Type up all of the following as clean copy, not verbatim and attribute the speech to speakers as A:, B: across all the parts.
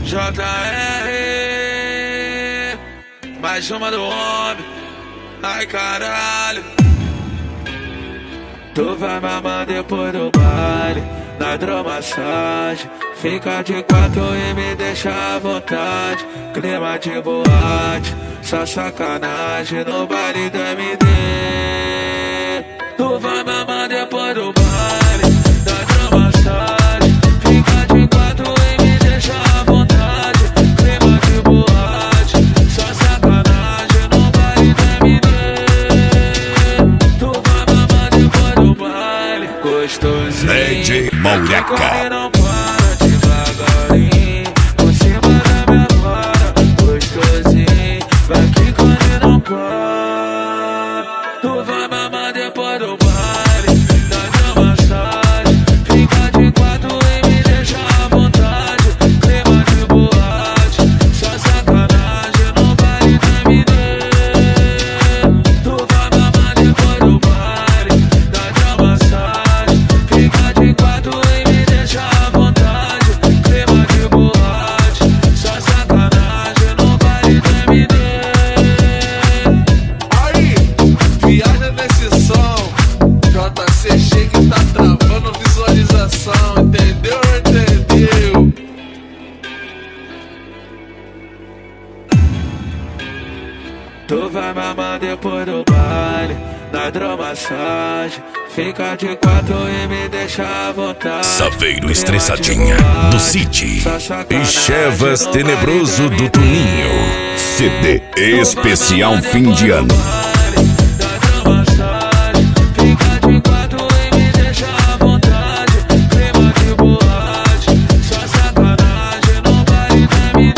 A: JR, mais uma do homem. Ai caralho, tu vai mamar depois do baile, na hidromassagem. Fica de quatro e me deixa à vontade. Clima de boate, só sacanagem no baile do MD. Tu vai mamar depois do baile, na hidromassagem. Fica de quatro e me deixa à vontade. Clima de boate, só sacanagem no baile do MD. Tu vai mamar depois do baile, gostosinho.
B: DJ Moleca.
A: Não para devagarinho, por cima da minha vara, gostosinho. Vai quicando e não para. Tu vai mamar depois do baile, da hidromassagem. Fica de quatro e me deixa à vontade. Clima de boate, só sacanagem no baile do MD. Tu vai mamar depois do baile, da hidromassagem. Fica de quatro e me deixa à vontade. Clima de boate, só sacanagem no baile do MD.
C: Aí, viaja nesse som. JC chega e tá travando visualização. Entendeu ou entendeu?
A: Tu vai mamar depois do baile, na hidromassagem. Fica de quatro e me deixa à vontade.
B: Saveiro Estressadinha do City e Chevas Tenebroso do Tuninho. CD especial fim de ano.
A: Fica de quatro e me deixa à vontade. Clima de boate, só sacanagem no baile do MD.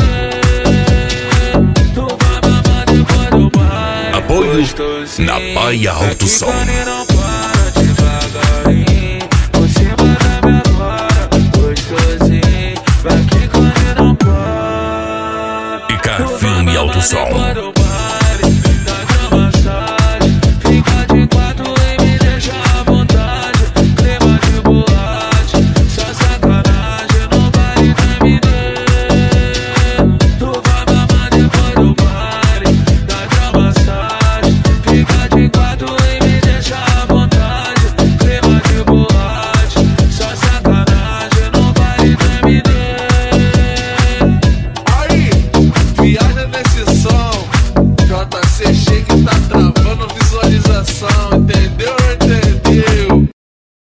A: Tu vai mamar depois do baile,
B: Apoio
A: gostosinho.
B: na Baia Alto Som.
A: Vai quicando e não para devagarinho, por cima da minha vara, gostosinho. Vai quicando e não para.
B: E Filme Alto Som.